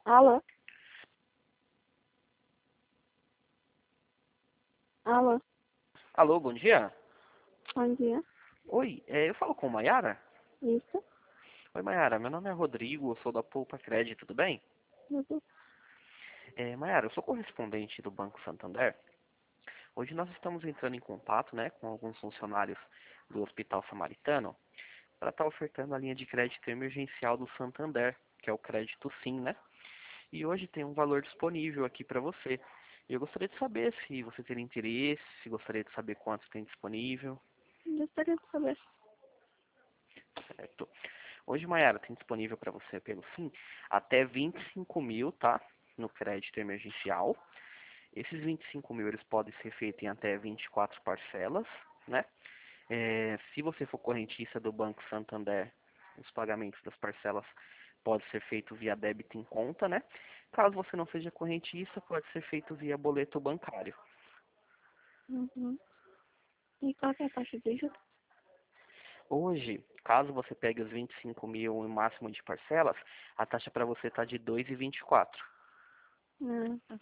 Alô? Alô? Alô, bom dia. Bom dia. Oi, eu falo com Maiara? Isso? Oi, Maiara, meu nome é Rodrigo, eu sou da Poupa Crédito, tudo bem? Tudo? Maiara, eu sou correspondente do Banco Santander. Hoje nós estamos entrando em contato, né, com alguns funcionários do Hospital Samaritano para estar ofertando a linha de crédito emergencial do Santander, que é o crédito Sim, né? E hoje tem um valor disponível aqui para você. E eu gostaria de saber se você teria interesse, se gostaria de saber quanto tem disponível, Gostaria de saber. certo? Hoje, Maiara, tem disponível para você pelo Sim até 25 mil, tá? No crédito emergencial. Esses 25 mil eles podem ser feitos em até 24 parcelas, né? Se você for correntista do Banco Santander, os pagamentos das parcelas podem ser feitos via débito em conta, né? Caso você não seja correntista, pode ser feito via boleto bancário. Uhum. E qual que é a taxa de juros? Hoje, caso você pegue os 25 mil em máximo de parcelas, a taxa para você está de 2,24. Ah, tá.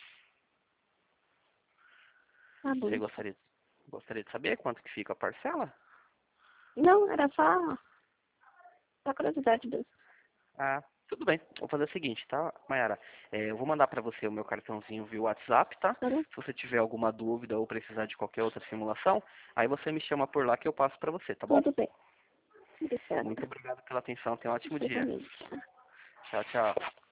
Tá bom, Você então. gostaria de saber quanto que fica a parcela? Não, era só curiosidade mesmo. Ah, tudo bem. Vou fazer o seguinte, tá, Mayara? Eu vou mandar para você o meu cartãozinho via WhatsApp, tá? Tá bom? Se você tiver alguma dúvida ou precisar de qualquer outra simulação, aí você me chama por lá que eu passo para você, tá bom? Tudo bem. Obrigada. Muito obrigado pela atenção. Tenha um ótimo Você dia. também. Tchau, tchau.